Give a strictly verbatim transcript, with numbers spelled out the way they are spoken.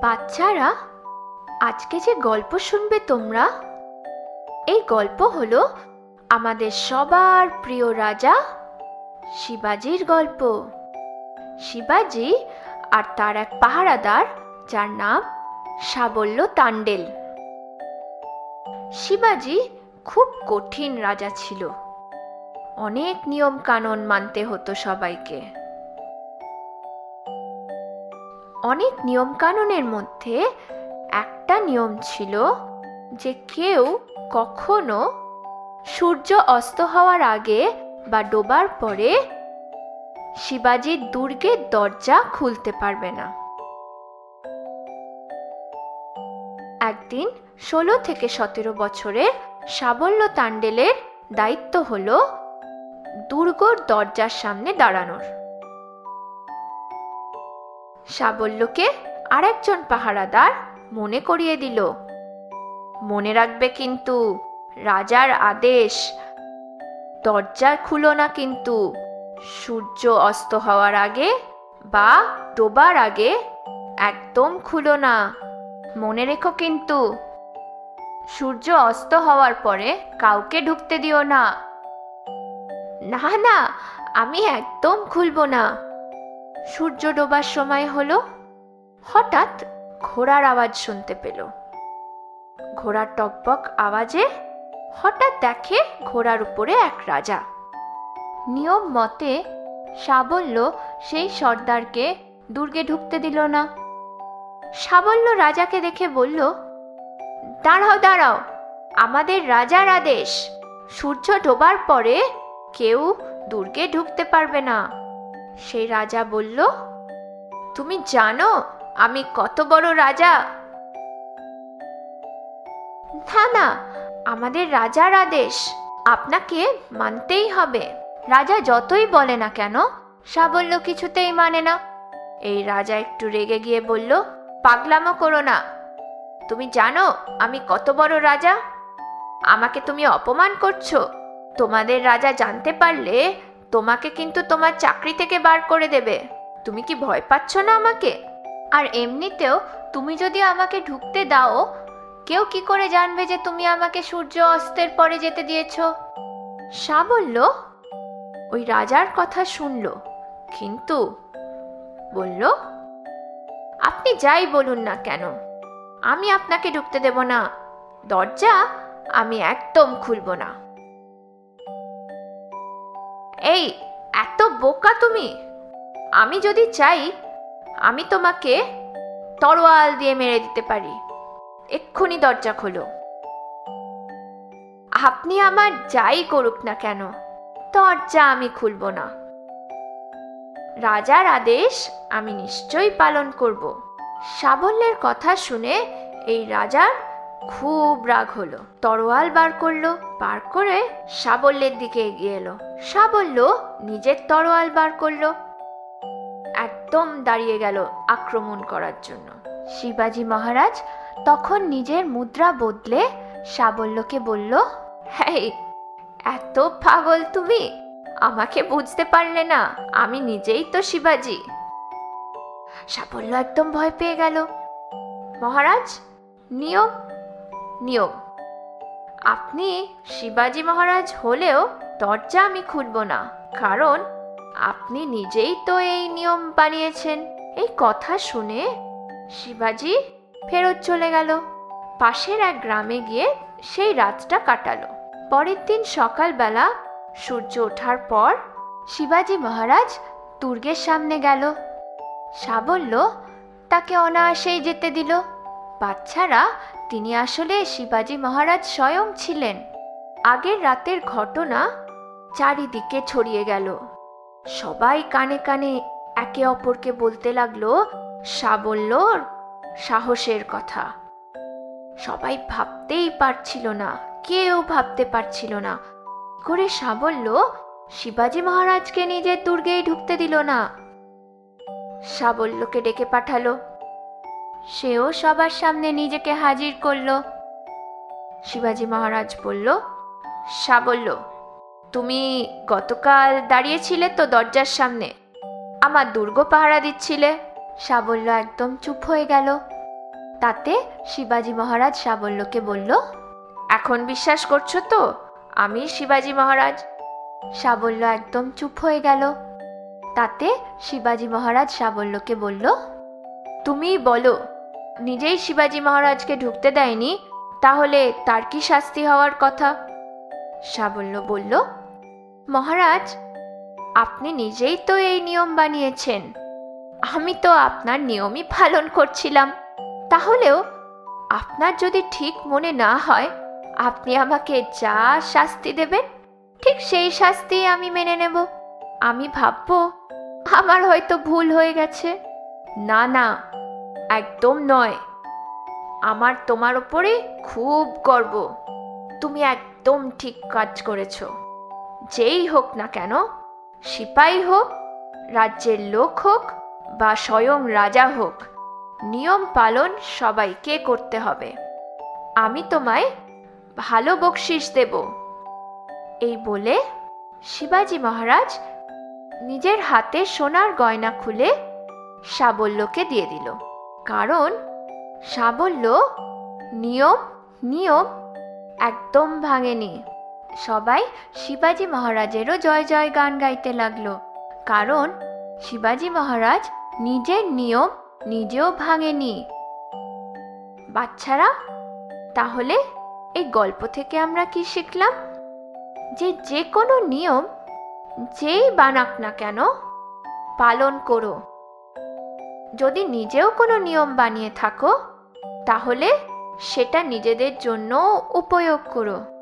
বাচ্চারা, আজকে যে গল্প শুনবে তোমরা, এই গল্প হলো আমাদের সবার প্রিয় রাজা শিবাজির গল্প। শিবাজি আর তার এক পাহারাদার, যার নাম সাবল্য তান্ডেল। শিবাজি খুব কঠিন রাজা ছিল। অনেক নিয়ম কানুন মানতে হতো সবাইকে। অনেক নিয়ম কানুনের মধ্যে একটা নিয়ম ছিল যে কেউ কখনো সূর্য অস্ত হওয়ার আগে বা ডোবার পরে শিবাজির দুর্গের দরজা খুলতে পারবে না। একদিন ষোলো থেকে সতেরো বছরের সাবল্য তান্ডেলের দায়িত্ব হলো দুর্গর দরজার সামনে দাঁড়ানোর। সাবল্যকে আরেকজন পাহারাদার মনে করিয়ে দিল, মনে রাখবে কিন্তু, রাজার আদেশ, দরজা খুলো না কিন্তু সূর্য অস্ত হওয়ার আগে বা ডোবার আগে একদম খুলো না। মনে রেখো কিন্তু, সূর্য অস্ত হওয়ার পরে কাউকে ঢুকতে দিও না। না না, আমি একদম খুলবো না। সূর্য ডোবার সময় হলো। হঠাৎ ঘোড়ার আওয়াজ শুনতে পেল। ঘোড়ার টকবক আওয়াজে হঠাৎ দেখে ঘোড়ার উপরে এক রাজা। নিয়ম মতে সাবল্য সেই সর্দারকে দুর্গে ঢুকতে দিল না। সাবল্য রাজাকে দেখে বলল, দাঁড়াও দাঁড়াও, আমাদের রাজার আদেশ, সূর্য ডোবার পরে কেউ দুর্গে ঢুকতে পারবে না। সেই রাজা বলল, তুমি জানো আমি কত বড় রাজা? না না, আমাদের রাজার আদেশ, আপনাকে মানতেই হবে। রাজা যতই বলে না কেন সাবল্য কিছুতেই মানে না। এই রাজা একটু রেগে গিয়ে বলল, পাগলামো করো না। তুমি জানো আমি কত বড় রাজা? আমাকে তুমি অপমান করছো। তোমাদের রাজা জানতে পারলে তোমাকে কিন্তু তোমার চাকরি থেকে বার করে দেবে। তুমি কি ভয় পাচ্ছ না আমাকে? আর এমনিতেও তুমি যদি আমাকে ঢুকতে দাও, কেউ কি করে জানবে যে তুমি আমাকে সূর্য অস্তের পরে যেতে দিয়েছ? সাবল্য ওই রাজার কথা শুনল, কিন্তু বলল, আপনি যাই বলুন না কেন, আমি আপনাকে ঢুকতে দেব না। দরজা আমি একদম খুলব না। এই এত বোকা তুমি! আমি যদি চাই আমি তোমাকে তরোয়াল দিয়ে মেরে দিতে পারি। এক্ষুনি দরজা খোলো। আপনি আমার যাই করুক না কেন, দরজা আমি খুলব না। রাজার আদেশ আমি নিশ্চয়ই পালন করব। সাবল্যের কথা শুনে এই রাজার খুব রাগ হলো। তরোয়াল বার করলো, বার করে সাবল্যের দিকে এগিয়ে এলো। সাবল্য নিজের তরোয়াল বার করলো, একদম দাঁড়িয়ে গেল আক্রমণ করার জন্য। শিবাজি মহারাজ তখন নিজের মুদ্রা বদলে সাবল্যকে বলল, হেই, এত পাগল তুমি? আমাকে বুঝতে পারলে না? আমি নিজেই তো শিবাজি। সাবল্য একদম ভয় পেয়ে গেল। মহারাজ, নিয়ম নিয়ম, আপনি শিবাজি মহারাজ হলেও দরজা আমি খুলব না, কারণ আপনি নিজেই তো এই নিয়ম বানিয়েছেন। এই কথা শুনে শিবাজি ফেরত চলে গেল। পাশের এক গ্রামে গিয়ে সেই রাতটা কাটালো। পরের দিন সকালবেলা সূর্য ওঠার পর শিবাজি মহারাজ দুর্গের সামনে গেল। সাবল্য তাকে অনায়াসেই যেতে দিল। বাচ্চারা, তিনি আসলে শিবাজি মহারাজ স্বয়ং ছিলেন। আগের রাতের ঘটনা চারিদিকে ছড়িয়ে গেল। সবাই কানে কানে একে অপরকে বলতে লাগলো সাবল্যর সাহসের কথা। সবাই ভাবতেই পারছিল না, কেউ ভাবতে পারছিল না করে সাবল্য শিবাজি মহারাজকে নিজের দুর্গেই ঢুকতে দিল না। সাবল্যকে ডেকে পাঠালো। সেও সবার সামনে নিজেকে হাজির করলো। শিবাজি মহারাজ বলল, সাবল্য, তুমি গতকাল দাঁড়িয়েছিলে তো দরজার সামনে, আমার দুর্গ পাহারা দিচ্ছিলে। সাবল্য একদম চুপ হয়ে গেল। তাতে শিবাজি মহারাজ সাবল্যকে বলল, এখন বিশ্বাস করছো তো আমি শিবাজি মহারাজ? সাবল্য একদম চুপ হয়ে গেল। তাতে শিবাজি মহারাজ সাবল্যকে বলল, তুমি বলো, নিজেই শিবাজি মহারাজকে ঢুকতে দেয়নি, তাহলে তার কি শাস্তি হওয়ার কথা? সাবল্য বলল, মহারাজ, আপনি নিজেই তো এই নিয়ম বানিয়েছেন, আমি তো আপনার নিয়মই পালন করছিলাম। তাহলেও আপনার যদি ঠিক মনে না হয়, আপনি আমাকে যা শাস্তি দেবেন ঠিক সেই শাস্তি আমি মেনে নেব। আমি ভাববো আমার হয়তো ভুল হয়ে গেছে। না না, একদম নয়, আমার তোমার ওপরে খুব গর্ব। তুমি একদম ঠিক কাজ করেছ। যেই হোক না কেন, সিপাহী হোক, রাজ্যের লোক হোক বা স্বয়ং রাজা হোক, নিয়ম পালন সবাইকে করতে হবে। আমি তোমায় ভালো বকশিশ দেব। এই বলে শিবাজি মহারাজ নিজের হাতে সোনার গয়না খুলে সাবল্যকে দিয়ে দিল। কারণ সাবল্য নিয়ম নিয়ম একদম ভাঙেনি। সবাই শিবাজি মহারাজেরও জয় জয় গান গাইতে লাগলো, কারণ শিবাজি মহারাজ নিজের নিয়ম নিজেও ভাঙেনি। বাচ্চারা, তাহলে এই গল্প থেকে আমরা কি শিখলাম? যে যে কোনো নিয়ম যেই বানাক না কেন পালন করো। যদি নিজেও কোনো নিয়ম বানিয়ে থাকো, তাহলে সেটা নিজেদের জন্য উপয়োগ করো।